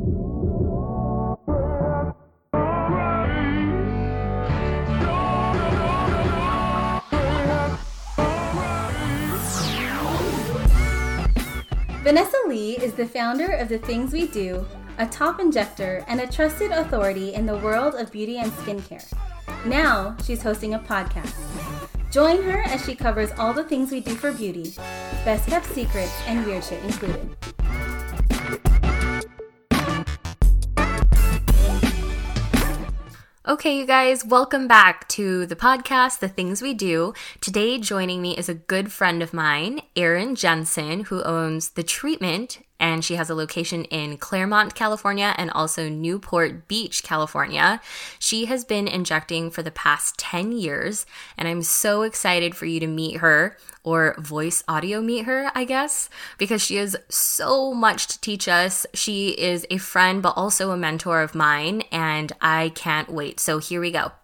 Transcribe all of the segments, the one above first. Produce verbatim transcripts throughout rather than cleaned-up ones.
Vanessa Lee is the founder of The Things We Do, a top injector and a trusted authority in the world of beauty and skincare. Now, she's hosting a podcast. Join her as she covers all the things we do for beauty, best kept secrets and weird shit included. Okay, you guys, welcome back to the podcast, The Things We Do. Today, joining me is a good friend of mine, Erin Jensen, who owns The Treatment, and she has a location in Claremont, California, and also Newport Beach, California. She has been injecting for the past ten years, and I'm so excited for you to meet her, or voice audio meet her, I guess, because she has so much to teach us. She is a friend, but also a mentor of mine, and I can't wait. So here we go.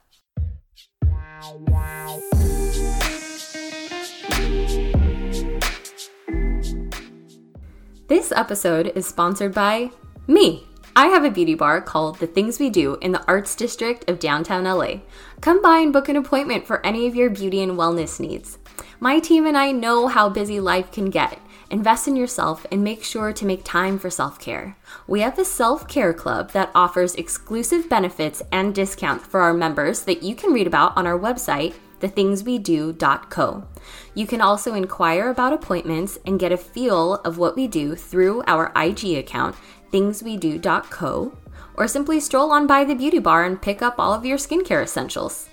This episode is sponsored by me. I have a beauty bar called The Things We Do in the Arts District of downtown L A. Come by and book an appointment for any of your beauty and wellness needs. My team and I know how busy life can get. Invest in yourself and make sure to make time for self-care. We have a self-care club that offers exclusive benefits and discounts for our members that you can read about on our website, the things we do dot co. You can also inquire about appointments and get a feel of what we do through our I G account, things we do dot co, or simply stroll on by the beauty bar and pick up all of your skincare essentials.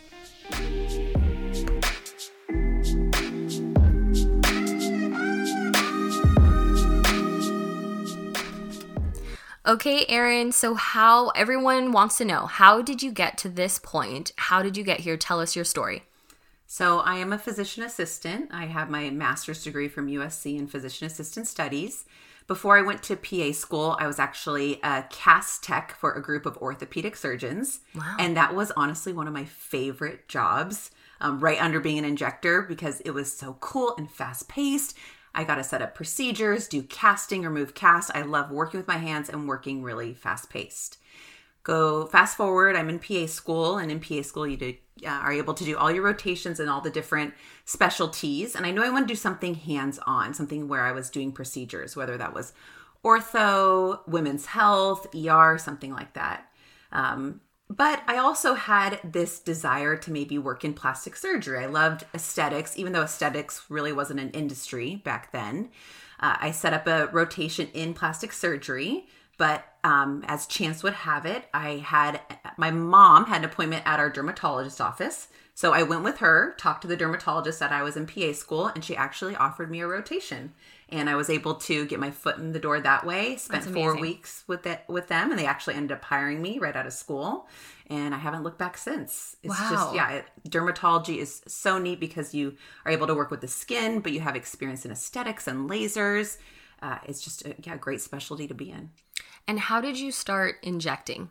Okay, Erin, so how, everyone wants to know, how did you get to this point? How did you get here? Tell us your story. So I am a physician assistant. I have my master's degree from U S C in physician assistant studies. Before I went to P A school, I was actually a cast tech for a group of orthopedic surgeons. Wow. And that was honestly one of my favorite jobs, um, right under being an injector, because it was so cool and fast paced. I got to set up procedures, do casting, remove cast. I love working with my hands and working really fast paced. Go fast forward, I'm in P A school, and in P A school you do, uh, are able to do all your rotations and all the different specialties. And I know I want to do something hands-on, something where I was doing procedures, whether that was ortho, women's health, E R, something like that. Um, but I also had this desire to maybe work in plastic surgery. I loved aesthetics, even though aesthetics really wasn't an industry back then. Uh, I set up a rotation in plastic surgery. But um, as chance would have it, I had, my mom had an appointment at our dermatologist office. So I went with her, talked to the dermatologist that I was in P A school, and she actually offered me a rotation. And I was able to get my foot in the door that way. Spent four weeks with it, with them, and they actually ended up hiring me right out of school. And I haven't looked back since. It's wow. just, yeah, it, dermatology is so neat because you are able to work with the skin, but you have experience in aesthetics and lasers. Uh, it's just a yeah, great specialty to be in. And how did you start injecting?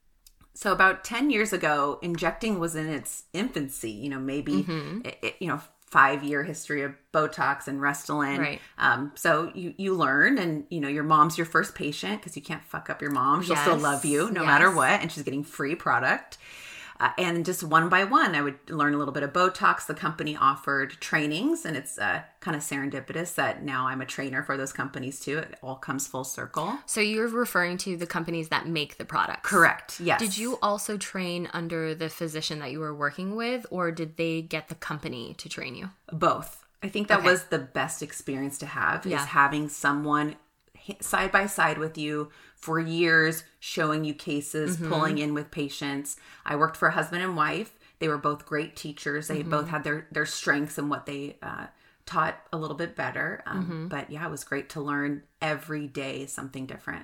So about ten years ago, injecting was in its infancy, you know, maybe, mm-hmm. it, it, you know, five year history of Botox and Restylane. Right. Um, so you, you learn, and, you know, your mom's your first patient because you can't fuck up your mom. She'll yes. still love you no yes. matter what. And she's getting free product. Uh, and just one by one, I would learn a little bit of Botox. The company offered trainings, and it's uh, kind of serendipitous that now I'm a trainer for those companies too. It all comes full circle. So you're referring to the companies that make the products? Correct, yes. Did you also train under the physician that you were working with, or did they get the company to train you? Both. I think that okay. was the best experience to have, yeah. is having someone side by side with you for years, showing you cases, mm-hmm. pulling in with patients. I worked for a husband and wife. They were both great teachers. They mm-hmm. both had their, their strengths and what they uh, taught a little bit better. Um, mm-hmm. But yeah, it was great to learn every day something different.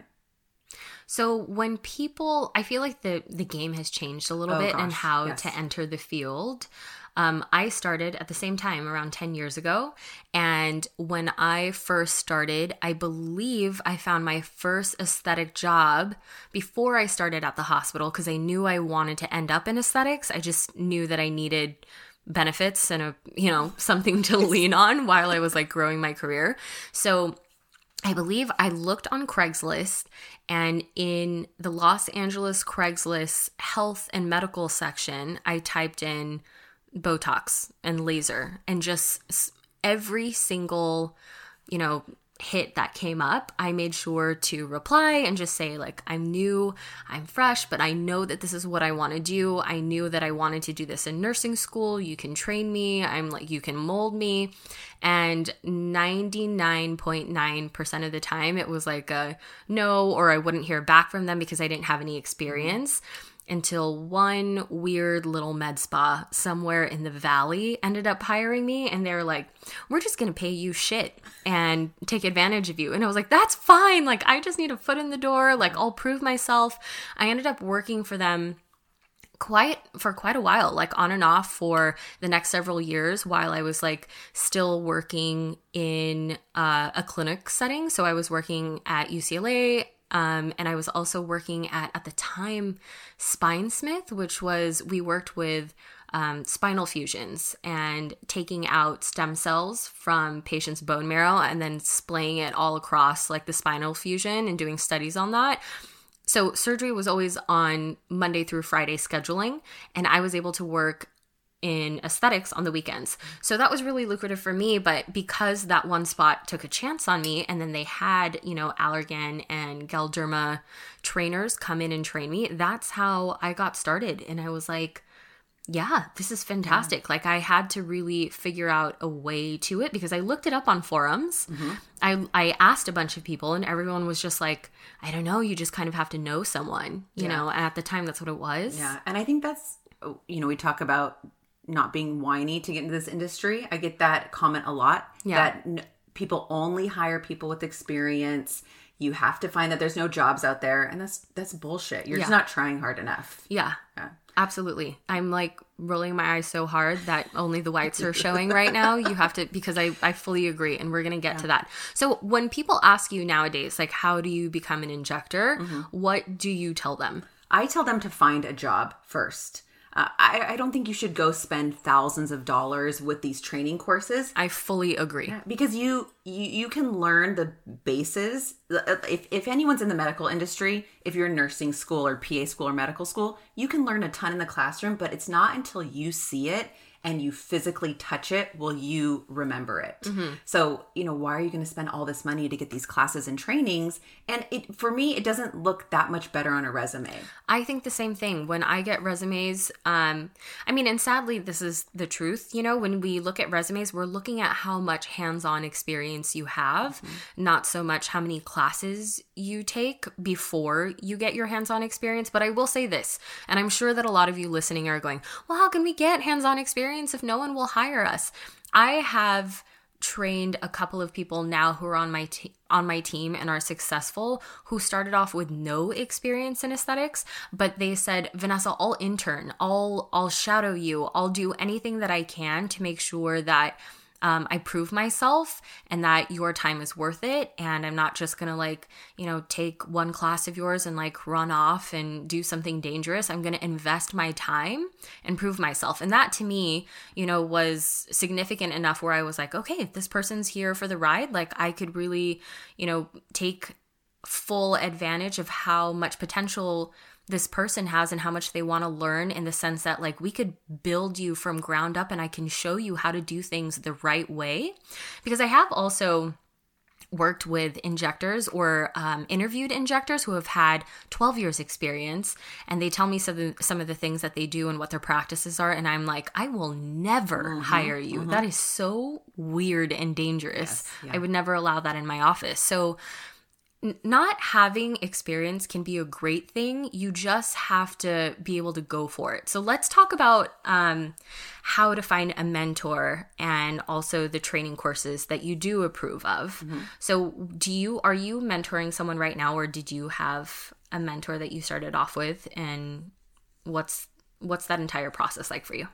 So when people, I feel like the, the game has changed a little oh, bit gosh, and how yes. to enter the field. Um, I started at the same time around ten years ago. And when I first started, I believe I found my first aesthetic job before I started at the hospital because I knew I wanted to end up in aesthetics. I just knew that I needed benefits and a, you know, something to lean on while I was like growing my career. So I believe I looked on Craigslist, and in the Los Angeles Craigslist health and medical section, I typed in Botox and laser, and just every single, you know, hit that came up, I made sure to reply and just say, like, I'm new, I'm fresh, but I know that this is what I want to do. I knew that I wanted to do this in nursing school. You can train me. I'm like, you can mold me. And ninety-nine point nine percent of the time, it was like a no, or I wouldn't hear back from them because I didn't have any experience. Until one weird little med spa somewhere in the valley ended up hiring me, and they were like, we're just going to pay you shit and take advantage of you. And I was like, that's fine. Like, I just need a foot in the door. Like, I'll prove myself. I ended up working for them quite for quite a while, like on and off for the next several years while I was like still working in uh, a clinic setting. So I was working at U C L A. Um, and I was also working at, at the time, Spinesmith, which was, we worked with um, spinal fusions and taking out stem cells from patients' bone marrow and then splaying it all across like the spinal fusion and doing studies on that. So surgery was always on Monday through Friday scheduling, and I was able to work in aesthetics on the weekends. So that was really lucrative for me, but because that one spot took a chance on me, and then they had, you know, Allergan and Galderma trainers come in and train me, that's how I got started. And I was like, yeah, this is fantastic. Yeah. Like, I had to really figure out a way to it because I looked it up on forums. Mm-hmm. I I asked a bunch of people, and everyone was just like, I don't know, you just kind of have to know someone, you yeah. know, and at the time that's what it was. Yeah. And I think that's, you know, we talk about not being whiny to get into this industry. I get that comment a lot. Yeah. That n- people only hire people with experience. You have to find that there's no jobs out there, and that's that's bullshit. You're yeah. just not trying hard enough. Yeah. Yeah. Absolutely. I'm like rolling my eyes so hard that only the whites are showing right now. You have to, because I, I fully agree, and we're going to get yeah. to that. So when people ask you nowadays, like, how do you become an injector? Mm-hmm. What do you tell them? I tell them to find a job first. Uh, I, I don't think you should go spend thousands of dollars with these training courses. I fully agree. Yeah, because you, you you can learn the bases. If, if anyone's in the medical industry, if you're in nursing school or P A school or medical school, you can learn a ton in the classroom, but it's not until you see it and you physically touch it will you remember it. Mm-hmm. So, you know, why are you going to spend all this money to get these classes and trainings? And it, for me, it doesn't look that much better on a resume. I think the same thing. When I get resumes, um, I mean, and sadly, this is the truth. You know, when we look at resumes, we're looking at how much hands-on experience you have, mm-hmm. not so much how many classes you take before you get your hands-on experience. But I will say this, and I'm sure that a lot of you listening are going, well, how can we get hands-on experience if no one will hire us? I have trained a couple of people now who are on my te- on my team and are successful, who started off with no experience in aesthetics, but they said, Vanessa, I'll intern, I'll I'll shadow you, I'll do anything that I can to make sure that Um, I prove myself and that your time is worth it. And I'm not just going to like, you know, take one class of yours and like run off and do something dangerous. I'm going to invest my time and prove myself. And that to me, you know, was significant enough where I was like, okay, if this person's here for the ride, like I could really, you know, take full advantage of how much potential this person has and how much they want to learn, in the sense that like we could build you from ground up and I can show you how to do things the right way. Because I have also worked with injectors or um, interviewed injectors who have had twelve years experience, and they tell me some of, the, some of the things that they do and what their practices are. And I'm like, I will never mm-hmm, hire you. Mm-hmm. That is so weird and dangerous. Yes, yeah. I would never allow that in my office. So not having experience can be a great thing. You just have to be able to go for it. So let's talk about um, how to find a mentor and also the training courses that you do approve of. Mm-hmm. So do you, are you mentoring someone right now, or did you have a mentor that you started off with? And what's, what's that entire process like for you?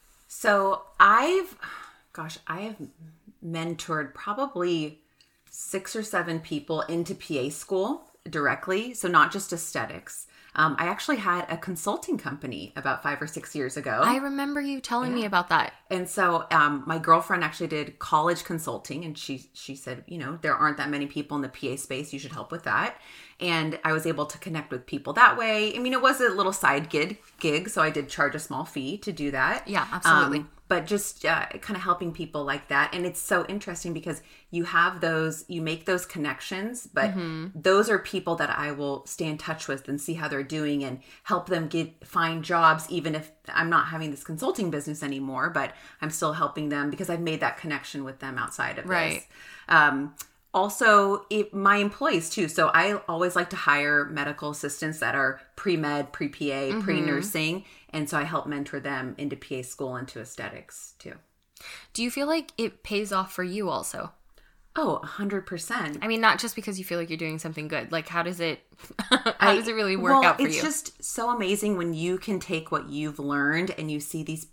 So I've, gosh, I have mentored probably six or seven people into P A school. directly. So not just aesthetics. Um, I actually had a consulting company about five or six years ago. I remember you telling yeah. me about that. And so um, my girlfriend actually did college consulting, and she she said, you know, there aren't that many people in the P A space. You should help with that. And I was able to connect with people that way. I mean, it was a little side gig, gig, so I did charge a small fee to do that. Yeah, absolutely. Um, but just uh, kind of helping people like that. And it's so interesting because you have those, you make those connections, but mm-hmm. those are people that I will stay in touch with and see how they're doing and help them get find jobs, even if I'm not having this consulting business anymore, but I'm still helping them because I've made that connection with them outside of right. this. Um, Also, it, my employees too. So I always like to hire medical assistants that are pre-med, pre-P A, mm-hmm. pre-nursing. And so I help mentor them into P A school and to aesthetics too. Do you feel like it pays off for you also? Oh, one hundred percent. I mean, not just because you feel like you're doing something good. Like, how does it, how I, does it really work well, out for it's you? It's just so amazing when you can take what you've learned and you see these,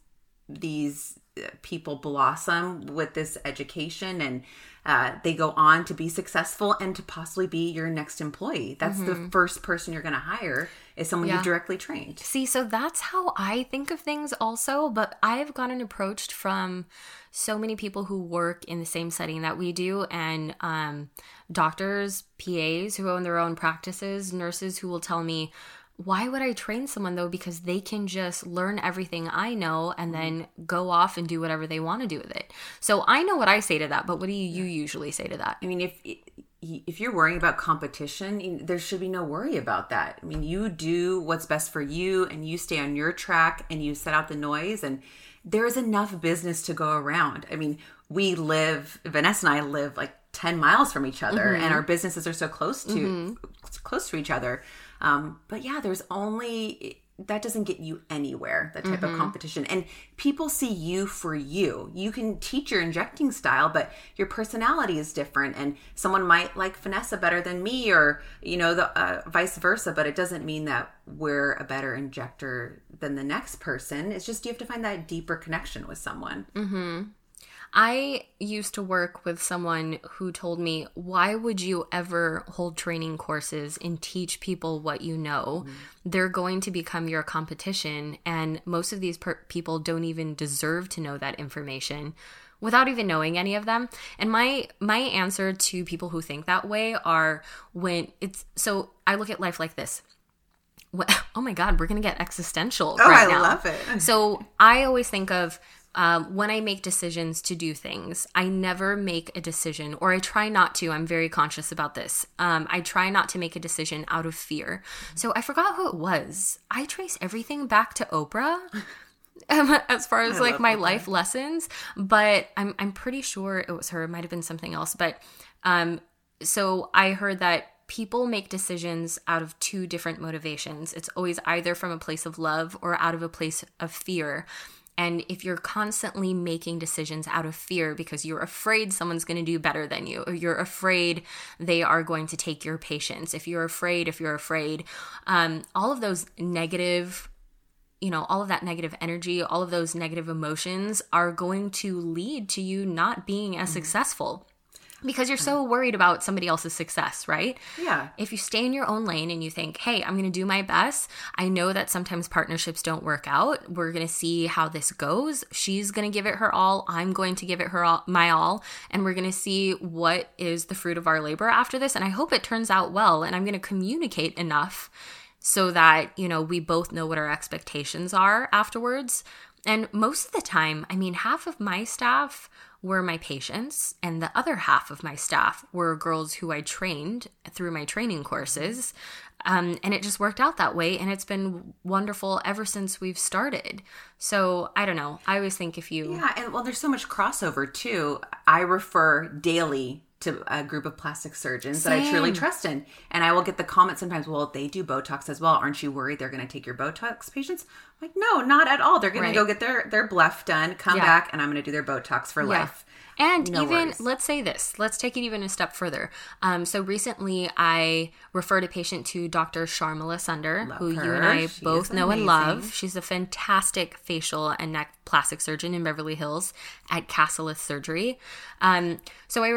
these people blossom with this education and Uh, they go on to be successful and to possibly be your next employee. That's mm-hmm. the first person you're going to hire is someone yeah. you've directly trained. See, so that's how I think of things also, but I've gotten approached from so many people who work in the same setting that we do, and um, doctors, P As who own their own practices, nurses who will tell me, why would I train someone though? Because they can just learn everything I know and then go off and do whatever they want to do with it. So I know what I say to that, but what do you, you usually say to that? I mean, if if you're worrying about competition, there should be no worry about that. I mean, you do what's best for you and you stay on your track and you set out the noise, and there's enough business to go around. I mean, we live, Vanessa and I live like ten miles from each other mm-hmm. and our businesses are so close to mm-hmm. close to each other. Um, but yeah, there's only, that doesn't get you anywhere, that type mm-hmm. of competition. And people see you for you. You can teach your injecting style, but your personality is different. And someone might like Vanessa better than me, or, you know, the uh, vice versa. But it doesn't mean that we're a better injector than the next person. It's just you have to find that deeper connection with someone. Mm-hmm. I used to work with someone who told me, why would you ever hold training courses and teach people what you know? Mm-hmm. They're going to become your competition, and most of these per- people don't even deserve to know that information without even knowing any of them. And my my answer to people who think that way are when it's, so I look at life like this. Oh my God, we're going to get existential oh, right I now. I love it. So I always think of, Um, when I make decisions to do things, I never make a decision, or I try not to. I'm very conscious about this. Um, I try not to make a decision out of fear. So I forgot who it was. I trace everything back to Oprah um, as far as I like my Oprah. Life lessons, but I'm I'm pretty sure it was her. It might have been something else. But um, so I heard that people make decisions out of two different motivations. It's always either from a place of love or out of a place of fear. And if you're constantly making decisions out of fear because you're afraid someone's going to do better than you, or you're afraid they are going to take your patients, if you're afraid, if you're afraid, um, all of those negative, you know, all of that negative energy, all of those negative emotions are going to lead to you not being as mm-hmm. successful. Because you're so worried about somebody else's success, right? Yeah. If you stay in your own lane and you think, hey, I'm going to do my best. I know that sometimes partnerships don't work out. We're going to see how this goes. She's going to give it her all. I'm going to give it her all, my all. And we're going to see what is the fruit of our labor after this. And I hope it turns out well. And I'm going to communicate enough so that, you know, we both know what our expectations are afterwards. And most of the time, I mean, half of my staff were my patients, and the other half of my staff were girls who I trained through my training courses. Um, and it just worked out that way, and it's been wonderful ever since we've started. So I don't know. I always think if you... Yeah, and well, there's so much crossover too. I refer daily to a group of plastic surgeons Same. that I truly trust in. And I will get the comment sometimes, well, they do Botox as well. Aren't you worried they're going to take your Botox patients? I'm like, no, not at all. They're going right. to go get their, their bluff done, come yeah. back, and I'm going to do their Botox for yeah. life. And no even, worries. let's say this, let's take it even a step further. Um, so recently I referred a patient to Doctor Sharmila Sundar, love who her. you and I she both know amazing. and love. She's a fantastic facial and neck plastic surgeon in Beverly Hills at Castelleth Surgery. Um, so I referred a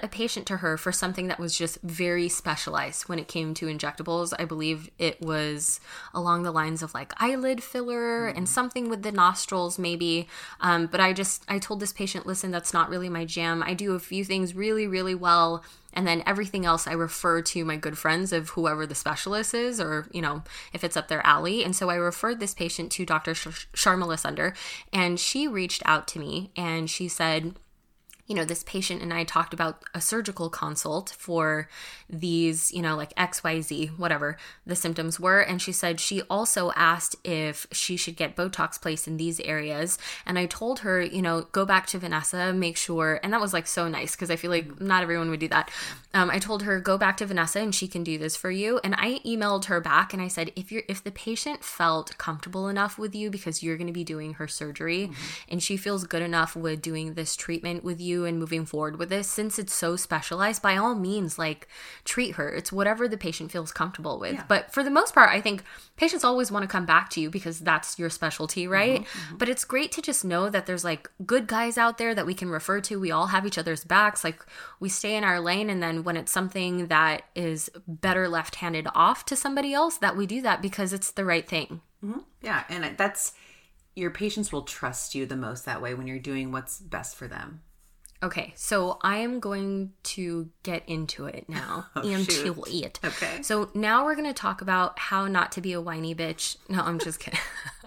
patient to her for something that was just very specialized when it came to injectables. I believe it was along the lines of like eyelid filler mm-hmm. and something with the nostrils maybe. Um, but I just, I told this patient, listen, that's not really my jam. I do a few things really, really well. And then everything else I refer to my good friends of whoever the specialist is, or, you know, if it's up their alley. And so I referred this patient to Doctor Sh- Sharmila Sunder, and she reached out to me and she said, you know, this patient and I talked about a surgical consult for these, you know, like X Y Z, whatever the symptoms were. And she said she also asked if she should get Botox placed in these areas. And I told her, you know, go back to Vanessa, make sure. And that was like so nice because I feel like not everyone would do that. Um, I told her, go back to Vanessa and she can do this for you. And I emailed her back and I said, if you're, if the patient felt comfortable enough with you because you're going to be doing her surgery mm-hmm. and she feels good enough with doing this treatment with you and moving forward with this, since it's so specialized, by all means, like treat her. It's whatever the patient feels comfortable with. Yeah. But for the most part, I think patients always want to come back to you because that's your specialty, right? Mm-hmm, mm-hmm. But it's great to just know that there's like good guys out there that we can refer to. We all have each other's backs. Like we stay in our lane, and then when it's something that is better left handed off to somebody else, that we do that because it's the right thing. Mm-hmm. Yeah. And that's, your patients will trust you the most that way when you're doing what's best for them. Okay, so I am going to get into it now. Oh, into shoot. it. Okay. So now we're going to talk about how not to be a whiny bitch. No, I'm just kidding.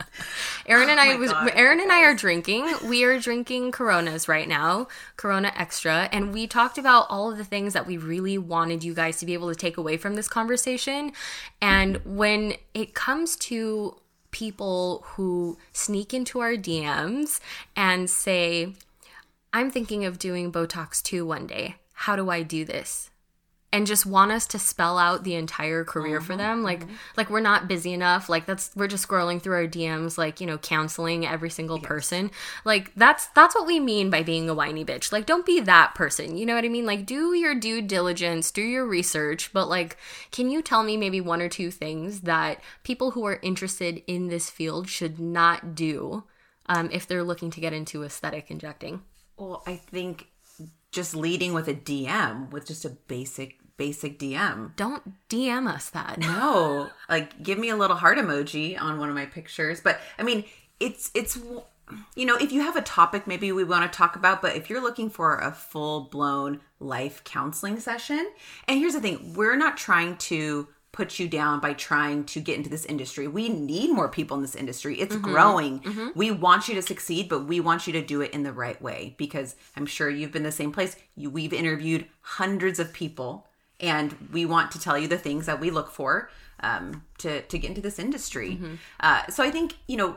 Aaron and oh I was God, Aaron and guys. I are drinking. We are drinking Coronas right now, Corona Extra, and we talked about all of the things that we really wanted you guys to be able to take away from this conversation. And when it comes to people who sneak into our D Ms and say, I'm thinking of doing Botox too one day. How do I do this? And just want us to spell out the entire career mm-hmm, for them. Like, mm-hmm. like we're not busy enough. Like that's, we're just scrolling through our D Ms, like, you know, counseling every single yes. person. Like that's, that's what we mean by being a whiny bitch. Like, don't be that person. You know what I mean? Like do your due diligence, do your research, but like, can you tell me maybe one or two things that people who are interested in this field should not do um, if they're looking to get into aesthetic injecting? Well, I think just leading with a D M, with just a basic, basic D M. Don't D M us that. No, like give me a little heart emoji on one of my pictures. But I mean, it's, it's, you know, if you have a topic maybe we want to talk about, but if you're looking for a full blown life counseling session, and here's the thing, we're not trying to put you down by trying to get into this industry. We need more people in this industry. It's mm-hmm. growing. Mm-hmm. We want you to succeed, but we want you to do it in the right way, because I'm sure you've been the same place. You, we've interviewed hundreds of people, and we want to tell you the things that we look for um, to, to get into this industry. Mm-hmm. Uh, so I think, you know,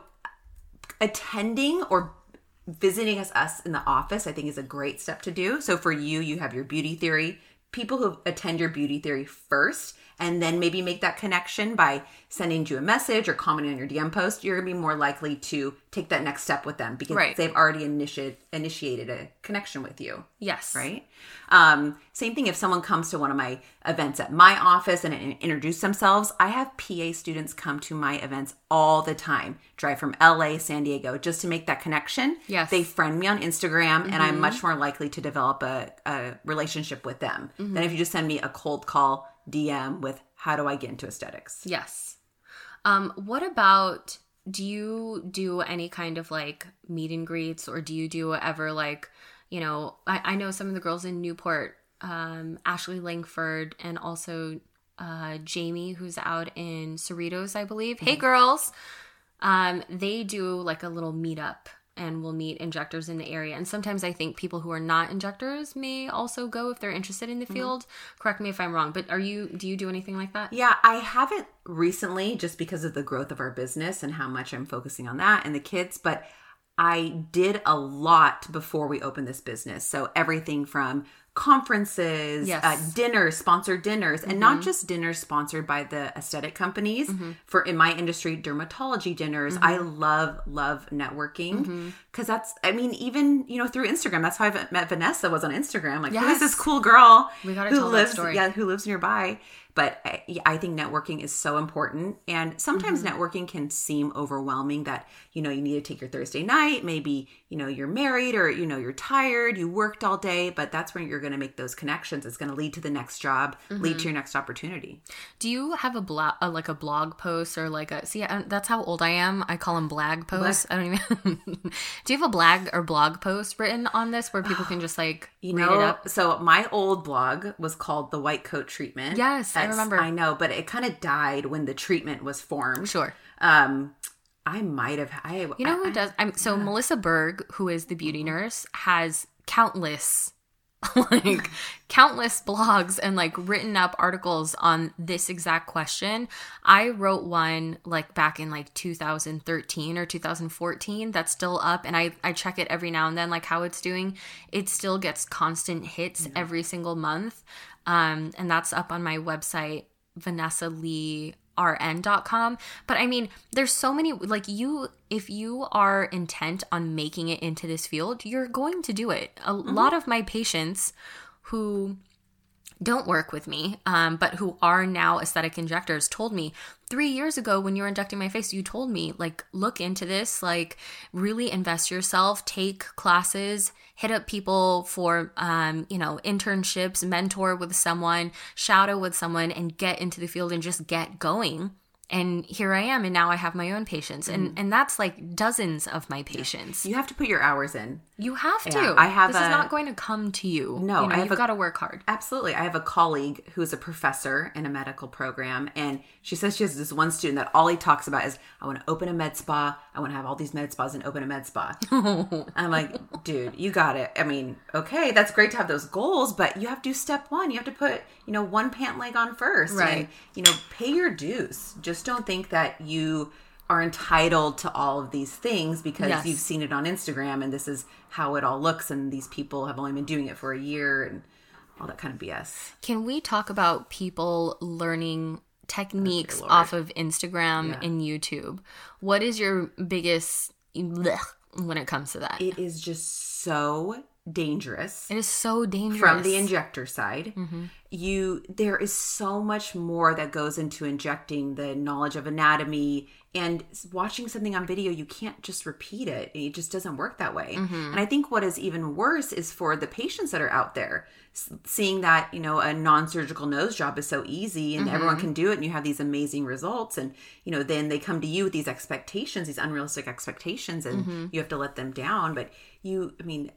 attending or visiting us, us in the office, I think is a great step to do. So for you, you have your beauty theory. People who attend your beauty theory first, and then maybe make that connection by sending you a message or commenting on your D M post, you're going to be more likely to take that next step with them because right. they've already initiated initiated a connection with you. Yes. Right? Um, same thing if someone comes to one of my events at my office and, and introduce themselves. I have P A students come to my events all the time, drive from L A, San Diego, just to make that connection. Yes. They friend me on Instagram, mm-hmm. and I'm much more likely to develop a, a relationship with them mm-hmm. than if you just send me a cold call D M with, how do I get into aesthetics? Yes. Um, what about, do you do any kind of like meet and greets, or do you do ever like, you know, I, I know some of the girls in Newport, um, Ashley Langford, and also uh, Jamie, who's out in Cerritos, I believe. Mm-hmm. Hey girls. Um, they do like a little meetup, and we'll meet injectors in the area. And sometimes I think people who are not injectors may also go if they're interested in the field. Mm-hmm. Correct me if I'm wrong, but are you, do you do anything like that? Yeah, I haven't recently, just because of the growth of our business and how much I'm focusing on that and the kids, but I did a lot before we opened this business. So everything from conferences, yes. uh, dinners, sponsored dinners, and mm-hmm. not just dinners sponsored by the aesthetic companies. Mm-hmm. For in my industry, dermatology dinners. Mm-hmm. I love, love networking because mm-hmm. that's, I mean, even, you know, through Instagram, that's how I met Vanessa, was on Instagram. Like, yes. who is this cool girl we gotta who tell lives, that story. yeah, who lives nearby? But I, I think networking is so important. And sometimes mm-hmm. networking can seem overwhelming that, you know, you need to take your Thursday night, maybe you know, you're married or, you know, you're tired, you worked all day, but that's when you're going to make those connections. It's going to lead to the next job, mm-hmm. lead to your next opportunity. Do you have a blog, like a blog post or like a, see, I, that's how old I am. I call them blag posts. Blag. I don't even, do you have a blag or blog post written on this where people can just like you read know, it up? So my old blog was called The White Coat Treatment. Yes, that's, I remember. I know, but it kind of died when the treatment was formed. Sure. Um, I might have. I you know who I, does? I'm so yeah. Melissa Berg, who is the beauty nurse, has countless, like countless blogs and like written up articles on this exact question. I wrote one like back in like two thousand thirteen or two thousand fourteen that's still up, and I I check it every now and then, like how it's doing. It still gets constant hits mm-hmm. every single month, um, and that's up on my website, Vanessa Lee R N dot com. But I mean, there's so many, like you, if you are intent on making it into this field, you're going to do it. A mm-hmm. lot of my patients who don't work with me, um, but who are now aesthetic injectors told me three years ago when you were injecting my face, you told me like, look into this, like really invest yourself, take classes, hit up people for, um, you know, internships, mentor with someone, shadow with someone, and get into the field and just get going. And here I am, and now I have my own patients. And mm. and that's like dozens of my patients. You have to put your hours in. You have to. Yeah, I have this a, is not going to come to you. No, you know, I have you've got to work hard. Absolutely. I have a colleague who is a professor in a medical program, and she says she has this one student that all he talks about is, I want to open a med spa. I want to have all these med spas and open a med spa. I'm like, dude, you got it. I mean, okay, that's great to have those goals, but you have to do step one. You have to put, you know, one pant leg on first. Right. And, you know, pay your dues. Just don't think that you are entitled to all of these things because yes. you've seen it on Instagram and this is how it all looks and these people have only been doing it for a year and all that kind of B S. Can we talk about people learning techniques okay, off of Instagram yeah. and YouTube? What is your biggest blech when it comes to that? It is just so dangerous. It is so dangerous. From the injector side. Mm-hmm. You there is so much more that goes into injecting, the knowledge of anatomy, and watching something on video, you can't just repeat it. It just doesn't work that way. Mm-hmm. And I think what is even worse is for the patients that are out there seeing that, you know, a non-surgical nose job is so easy and mm-hmm. everyone can do it and you have these amazing results, and you know, then they come to you with these expectations, these unrealistic expectations, and mm-hmm. you have to let them down. But you, I mean,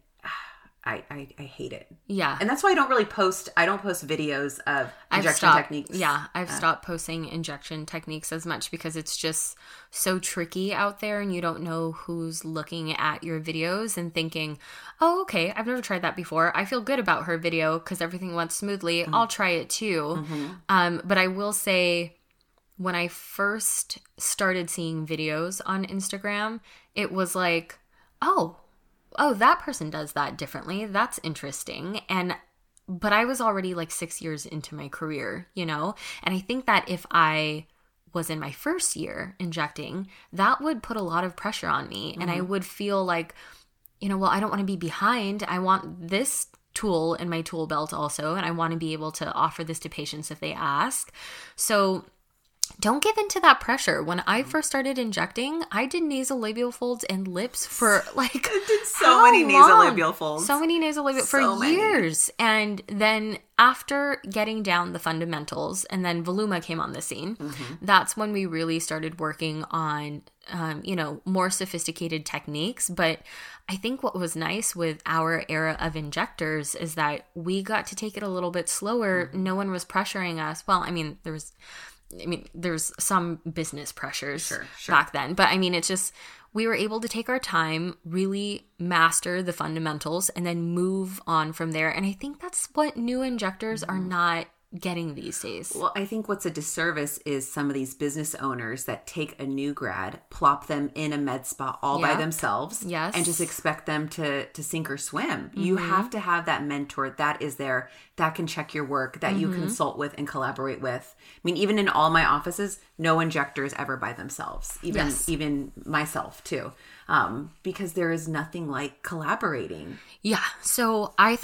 I, I, I hate it. Yeah. And that's why I don't really post, I don't post videos of injection stopped, techniques. Yeah. I've uh, stopped posting injection techniques as much because it's just so tricky out there and you don't know who's looking at your videos and thinking, oh, okay, I've never tried that before. I feel good about her video because everything went smoothly. Mm-hmm. I'll try it too. Mm-hmm. Um, but I will say, when I first started seeing videos on Instagram, it was like, oh, oh, that person does that differently. That's interesting. And, but I was already like six years into my career, you know? And I think that if I was in my first year injecting, that would put a lot of pressure on me. Mm-hmm. And I would feel like, you know, well, I don't want to be behind. I want this tool in my tool belt also. And I want to be able to offer this to patients if they ask. So don't give into that pressure. When I first started injecting, I did nasolabial folds and lips for like I did so many nasolabial folds. So many nasolabial so for many. years. And then after getting down the fundamentals, and then Voluma came on the scene, mm-hmm. that's when we really started working on, um, you know, more sophisticated techniques. But I think what was nice with our era of injectors is that we got to take it a little bit slower. Mm-hmm. No one was pressuring us. Well, I mean, there was... I mean, there's some business pressures sure, sure. back then, but I mean, it's just, we were able to take our time, really master the fundamentals, and then move on from there. And I think that's what new injectors mm-hmm. are not getting these days. Well, I think what's a disservice is some of these business owners that take a new grad, plop them in a med spa all yep. by themselves, yes. and just expect them to to sink or swim. Mm-hmm. You have to have that mentor that is there, that can check your work, that mm-hmm. you consult with and collaborate with. I mean, even in all my offices, no injector is ever by themselves, even yes. even myself too, um, because there is nothing like collaborating. Yeah. So I thought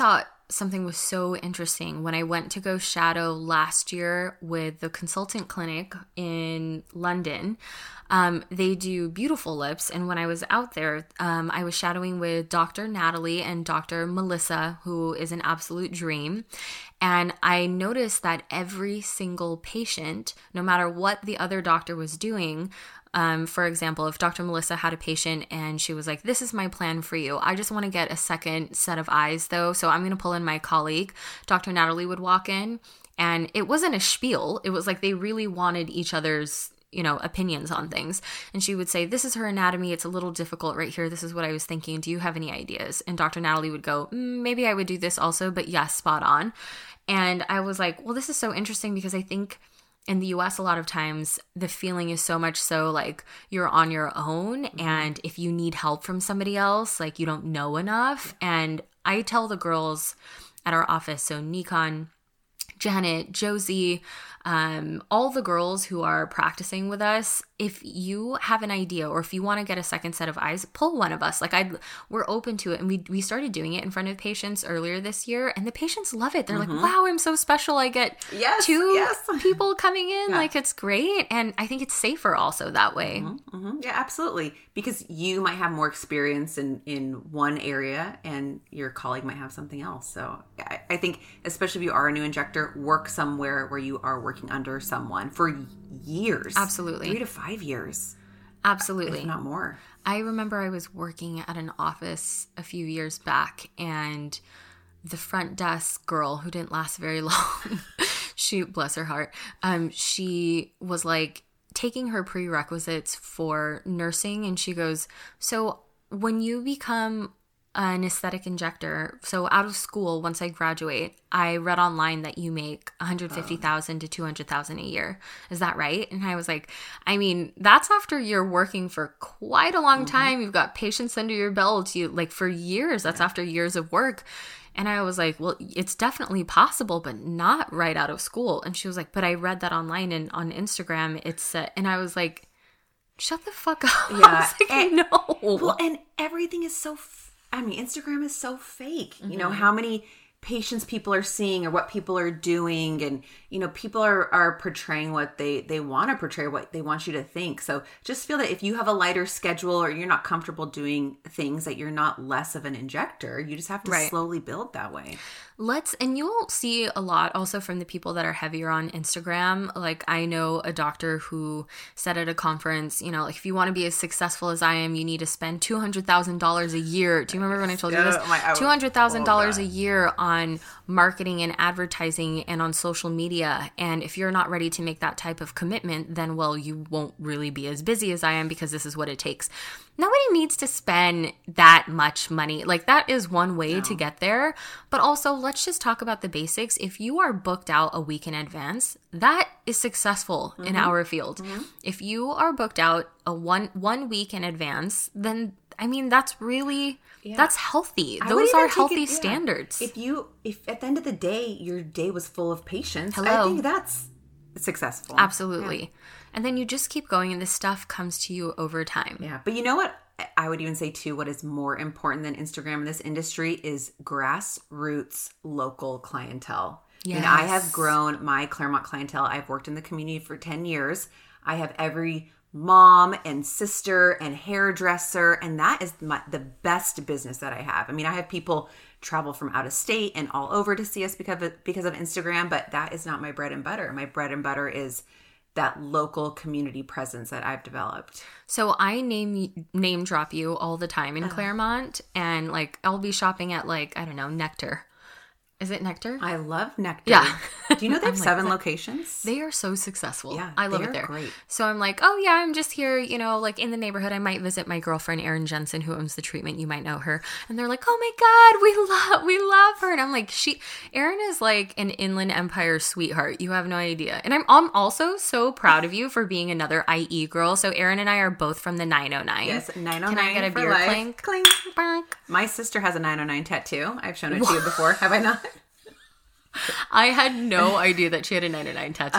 something was so interesting. When I went to go shadow last year with the consultant clinic in London, um, they do beautiful lips. And when I was out there, um, I was shadowing with Doctor Natalie and Doctor Melissa, who is an absolute dream. And I noticed that every single patient, no matter what the other doctor was doing, Um, for example, if Doctor Melissa had a patient and she was like, this is my plan for you. I just want to get a second set of eyes though. So I'm going to pull in my colleague. Doctor Natalie would walk in and it wasn't a spiel. It was like they really wanted each other's, you know, opinions on things. And she would say, this is her anatomy. It's a little difficult right here. This is what I was thinking. Do you have any ideas? And Doctor Natalie would go, mm, maybe I would do this also, but yes, spot on. And I was like, well, this is so interesting because I think in the U S, a lot of times the feeling is so much so like you're on your own. And if you need help from somebody else, like you don't know enough. And I tell the girls at our office, so Nikon, Janet, Josie, um, all the girls who are practicing with us, if you have an idea or if you want to get a second set of eyes, pull one of us. Like I, we're open to it. And we we started doing it in front of patients earlier this year and the patients love it. They're mm-hmm. like, wow, I'm so special. I get yes, two yes. people coming in. Yeah. Like it's great. And I think it's safer also that way. Mm-hmm, mm-hmm. Yeah, absolutely. Because you might have more experience in, in one area and your colleague might have something else. So I, I think, especially if you are a new injector, work somewhere where you are working under someone for years. Absolutely. Three to five years. Absolutely. If not more. I remember I was working at an office a few years back and the front desk girl who didn't last very long, she, bless her heart, um, she was like taking her prerequisites for nursing and she goes, so when you become an aesthetic injector, so out of school, once I graduate, I read online that you make one hundred fifty thousand to two hundred thousand a year. Is that right? And I was like, I mean, that's after you're working for quite a long mm-hmm. time. You've got patients under your belt, you like for years. That's yeah. after years of work. And I was like, well, it's definitely possible, but not right out of school. And she was like, but I read that online and on Instagram. It's uh, and I was like, shut the fuck up. Yeah, I was like, and, no. Well, and everything is so. F- I mean, Instagram is so fake. Mm-hmm. You know, how many patients people are seeing or what people are doing. And, you know, people are, are portraying what they, they want to portray, what they want you to think. So just feel that if you have a lighter schedule or you're not comfortable doing things, that you're not less of an injector. You just have to right. slowly build that way. Let's, and you'll see a lot also from the people that are heavier on Instagram. Like I know a doctor who said at a conference, you know, like if you want to be as successful as I am, you need to spend two hundred thousand dollars a year. Do you remember when I told you this? two hundred thousand dollars a year on marketing and advertising and on social media. And if you're not ready to make that type of commitment, then, well, you won't really be as busy as I am because this is what it takes. Nobody needs to spend that much money. Like that is one way no. to get there. But also, let's just talk about the basics. If you are booked out a week in advance, that is successful mm-hmm. in our field. Mm-hmm. If you are booked out a one one week in advance, then I mean that's really yeah. that's healthy. I Those are healthy it, yeah. standards. If you if at the end of the day your day was full of patients, Hello. I think that's successful. Absolutely. Yeah. And then you just keep going and this stuff comes to you over time. Yeah. But you know what? I would even say too, what is more important than Instagram in this industry is grassroots local clientele. Yes. And I have grown my Claremont clientele. I've worked in the community for ten years. I have every mom and sister and hairdresser. And that is my, the best business that I have. I mean, I have people travel from out of state and all over to see us because of, because of Instagram, but that is not my bread and butter. My bread and butter is that local community presence that I've developed. So I name name drop you all the time in uh, Claremont, and like I'll be shopping at like, I don't know, Nectar. Is it Nectar? I love Nectar. Yeah. Do you know they have seven like, locations? They are so successful. Yeah, I love they it there. Are great. So I'm like, oh yeah, I'm just here, you know, like in the neighborhood. I might visit my girlfriend Erin Jensen, who owns the treatment. You might know her. And they're like, oh my God, we love we love her. And I'm like, she Erin is like an Inland Empire sweetheart. You have no idea. And I'm I'm also so proud of you for being another I E girl. So Erin and I are both from the nine oh nine. Yes, nine oh nine. Can I get a for beer life. clink? Clink. Bonk. My sister has a nine oh nine tattoo. I've shown it to you before. Have I not? I had no idea that she had a nine oh nine tattoo. Uh,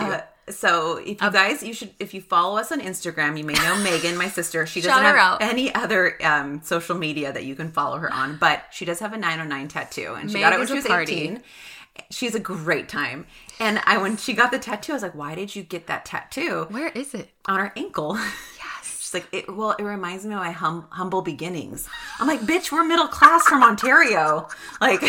So if you guys, you should, if you follow us on Instagram, you may know Megan, my sister. She doesn't Shout her have out. any other um, social media that you can follow her on, but she does have a nine oh nine tattoo, and she Meg got it when is she a was party. eighteen. She's a great time. And I, when she got the tattoo, I was like, why did you get that tattoo? Where is it? On her ankle. Yes. She's like, it, well, it reminds me of my hum, humble beginnings. I'm like, bitch, we're middle class from Ontario. Like,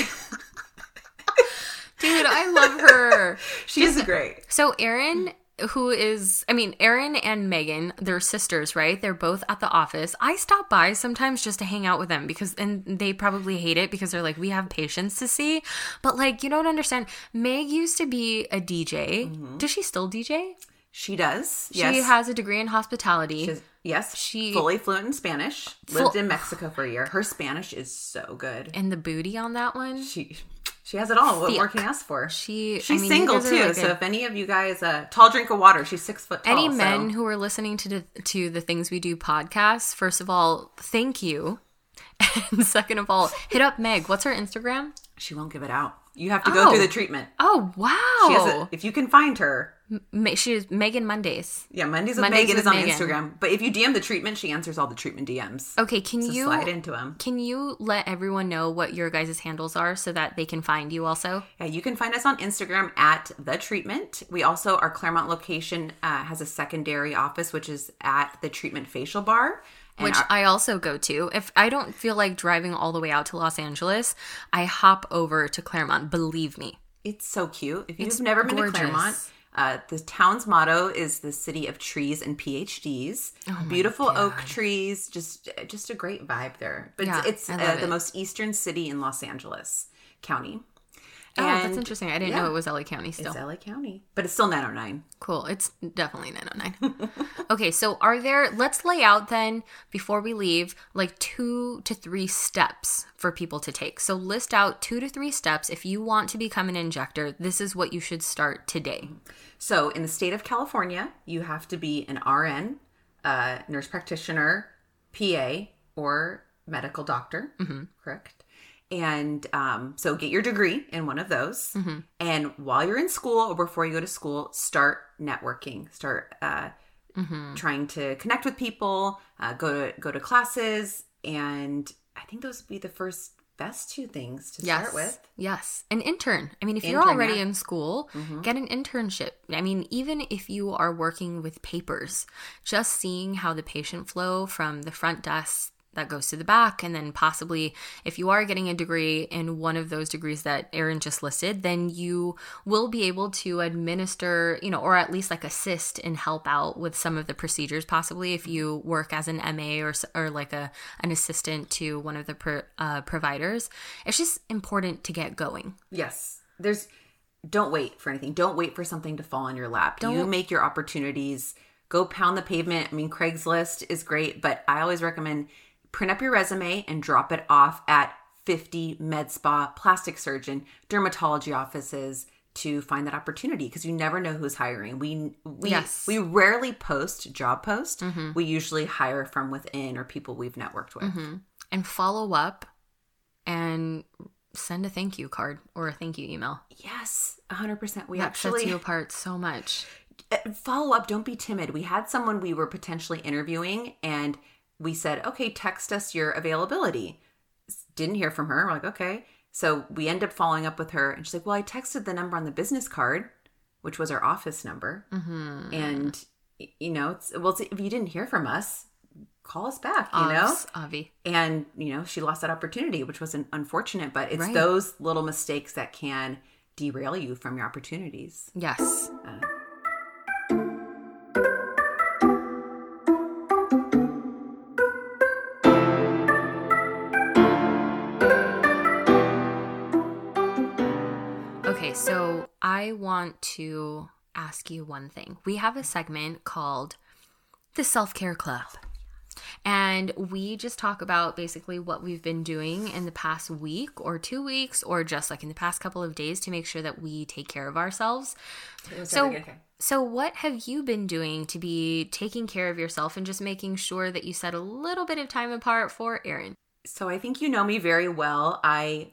Dude, I love her. she's great. So Erin, who is, I mean, Erin and Megan, they're sisters, right? They're both at the office. I stop by sometimes just to hang out with them because, and they probably hate it because they're like, we have patients to see. But like, you don't understand. Meg used to be a D J. Mm-hmm. Does she still D J? She does. She Yes. has a degree in hospitality. She's, yes. She- fully fluent in Spanish. Full- Lived in Mexico for a year. Her Spanish is so good. And the booty on that one. She she has it all. What more Thick. can you ask for? She, She's I mean, single you guys are too. really So good. if any of you guys, uh, tall drink of water. She's six foot tall. Any so- men who are listening to the, to the Things We Do podcast, first of all, thank you. And second of all, hit up Meg. What's her Instagram? She won't give it out. You have to go Oh. through the treatment. Oh, She has wow. a, if you can find her. Ma- She's Megan Mondays. Yeah, Mondays with Mondays Megan with is on Megan. Instagram. But if you D M the treatment, she answers all the treatment D Ms. Okay, can So you slide into them. can you let everyone know what your guys' handles are so that they can find you also? Yeah, you can find us on Instagram at The Treatment. We also, our Claremont location uh, has a secondary office, which is at The Treatment Facial Bar. And Which our- I also go to. If I don't feel like driving all the way out to Los Angeles, I hop over to Claremont. Believe me. it's so cute. If you've It's never been gorgeous. to Claremont, uh, the town's motto is the city of trees and P H Ds. Oh Beautiful oak trees, just just a great vibe there. But Yeah, it's, I it's love uh, the it. most eastern city in Los Angeles County. Oh, that's And interesting. I didn't yeah. know it was L A County still. It's L A County, but it's still nine oh nine. Cool. It's definitely nine oh nine. Okay, so are there, let's lay out then, before we leave, like two to three steps for people to take. So list out two to three steps. If you want to become an injector, this is what you should start today. So in the state of California, you have to be an R N, uh, nurse practitioner, P A, or medical doctor. Mm-hmm. Correct. And um, so get your degree in one of those. Mm-hmm. And while you're in school or before you go to school, start networking. Start uh, mm-hmm. trying to connect with people. Uh, go to go to classes. And I think those would be the first best two things to Yes. start with. Yes. An intern. I mean, if you're Intern, already yeah. in school, get an internship. I mean, even if you are working with papers, just seeing how the patient flow from the front desk that goes to the back, and then possibly if you are getting a degree in one of those degrees that Erin just listed, then you will be able to administer, you know, or at least like assist and help out with some of the procedures, possibly if you work as an M A or s- or like a an assistant to one of the pro, uh, providers. It's just important to get going. Yes. There's don't wait for anything. Don't wait for something to fall in your lap. You Don't- make your opportunities. Go pound the pavement. I mean, Craigslist is great, but I always recommend print up your resume and drop it off at fifty med spa, plastic surgeon, dermatology offices to find that opportunity, because you never know who's hiring. We we Yes. we rarely post job post. Mm-hmm. We usually hire from within or people we've networked with. Mm-hmm. And follow up and send a thank you card or a thank you email. Yes, one hundred percent. We That actually sets you apart so much. follow up. Don't be timid. We had someone we were potentially interviewing, and we said, okay, text us your availability. Didn't hear from her. We're like, okay. So we end up following up with her, and she's like, well, I texted the number on the business card, which was our office number. Mm-hmm. And, y- you know, it's, well, it's, if you didn't hear from us, call us back, you know? Ovs, Avi. And, you know, she lost that opportunity, which was an unfortunate, but it's Right. those little mistakes that can derail you from your opportunities. Yes. Uh, Okay, so I want to ask you one thing. We have a segment called the Self-Care Club. And we just talk about basically what we've been doing in the past week or two weeks or just like in the past couple of days to make sure that we take care of ourselves. So, okay. so what have you been doing to be taking care of yourself and just making sure that you set a little bit of time apart for Erin? So I think you know me very well. I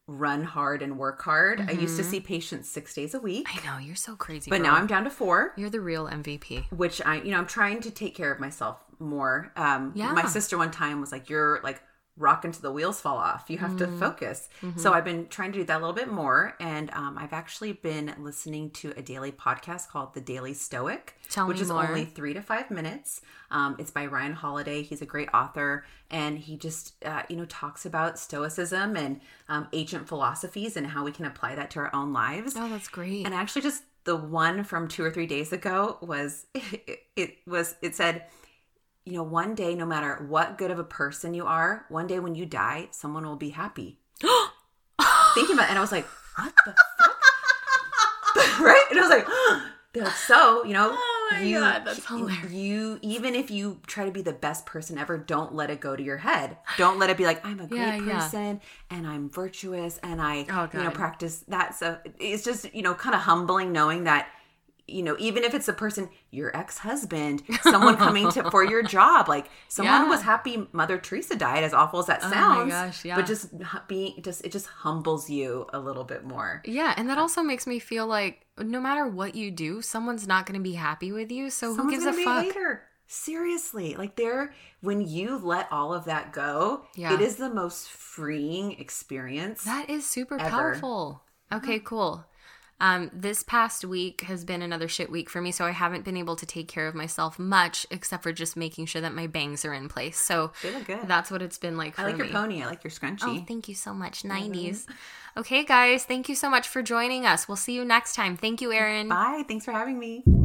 run hard and work hard. Mm-hmm. I used to see patients six days a week. I know, you're so crazy. But girl. now I'm down to four. You're the real M V P. Which I, you know, I'm trying to take care of myself more. Um, yeah. My sister one time was like, you're like rocking till the wheels fall off. You have mm-hmm. to focus. Mm-hmm. So I've been trying to do that a little bit more. And um, I've actually been listening to a daily podcast called The Daily Stoic, Tell which me is more. only three to five minutes. Um, it's by Ryan Holiday. He's a great author. And he just, uh, you know, talks about stoicism and um, ancient philosophies and how we can apply that to our own lives. Oh, that's great. And actually just the one from two or three days ago was, it, it was, it said, you know, one day, no matter what good of a person you are, one day when you die, someone will be happy. Thinking about it, and I was like, what the fuck? Right? And I was like, they're like, so, you know, oh my you, God, that's hilarious. You, even if you try to be the best person ever, don't let it go to your head. Don't let it be like, I'm a great yeah, person yeah. and I'm virtuous and I, oh, you know, practice that. So it's just, you know, kind of humbling knowing that, you know, even if it's a person, your ex-husband, someone coming to for your job, like someone yeah. was happy Mother Teresa died, as awful as that sounds. Oh my gosh, yeah. But just being, just it just humbles you a little bit more. Yeah, and that also makes me feel like no matter what you do, someone's not going to be happy with you. So Someone's who gives gonna a be fuck? A hater. Seriously, like there, when you let all of that go, yeah. it is the most freeing experience. That is super ever. powerful. Okay, mm-hmm. cool. Um, this past week has been another shit week for me, so I haven't been able to take care of myself much, except for just making sure that my bangs are in place. So they look good. That's what it's been like for me. I like me. your pony. I like your scrunchie. Oh, thank you so much. nineties. Mm-hmm. Okay, guys, thank you so much for joining us. We'll see you next time. Thank you, Erin. Bye. Thanks for having me.